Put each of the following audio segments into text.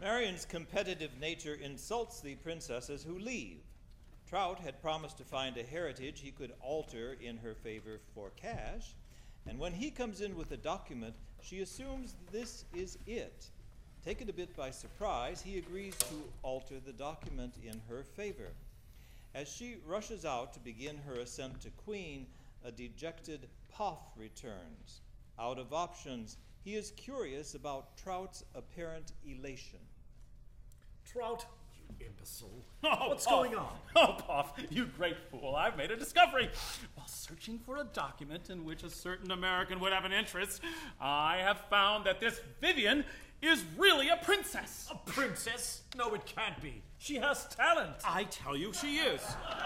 Marion's competitive nature insults the princesses who leave. Trout had promised to find a heritage he could alter in her favor for cash, and when he comes in with a document, she assumes this is it. Taken a bit by surprise, he agrees to alter the document in her favor. As she rushes out to begin her ascent to Queen, a dejected Poff returns. Out of options, he is curious about Trout's apparent elation. Trout, you imbecile. Oh, What's Poff. going on? Oh, Poff, you great fool. I've made a discovery. While searching for a document in which a certain American would have an interest, I have found that this Vivian is really a princess. A princess? No, it can't be. She has talent. I tell you, she is.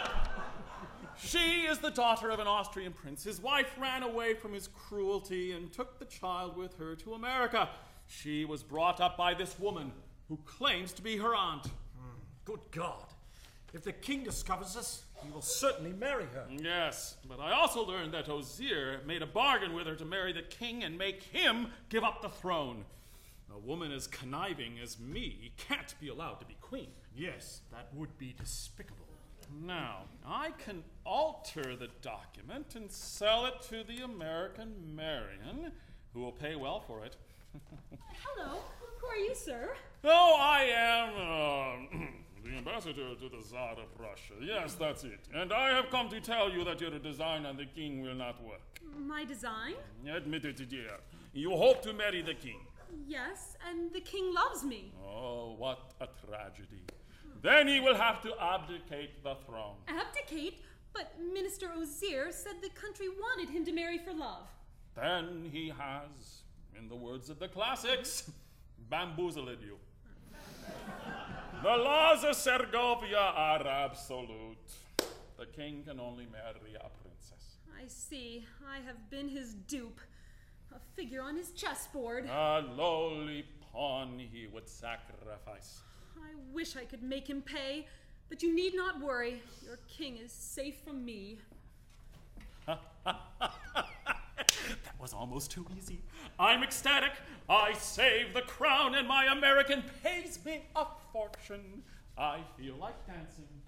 She is the daughter of an Austrian prince. His wife ran away from his cruelty and took the child with her to America. She was brought up by this woman who claims to be her aunt. Good God. If the king discovers us, he will certainly marry her. Yes, but I also learned that Ozier made a bargain with her to marry the king and make him give up the throne. A woman as conniving as me can't be allowed to be queen. Yes, that would be despicable. Now, I can alter the document and sell it to the American Marion, who will pay well for it. Hello, who are you, sir? Oh, I am the ambassador to the Tsar of Russia. Yes, that's it. And I have come to tell you that your design on the king will not work. My design? Admit it, dear. You hope to marry the king. Yes, and the king loves me. Oh, what a tragedy. Then he will have to abdicate the throne. Abdicate? But Minister Ozier said the country wanted him to marry for love. Then he has, in the words of the classics, bamboozled you. The laws of Segovia are absolute. The king can only marry a princess. I see. I have been his dupe. A figure on his chessboard. A lowly pawn he would sacrifice. I wish I could make him pay, but you need not worry. Your king is safe from me. That was almost too easy. I'm ecstatic. I save the crown and my American pays me a fortune. I feel like dancing.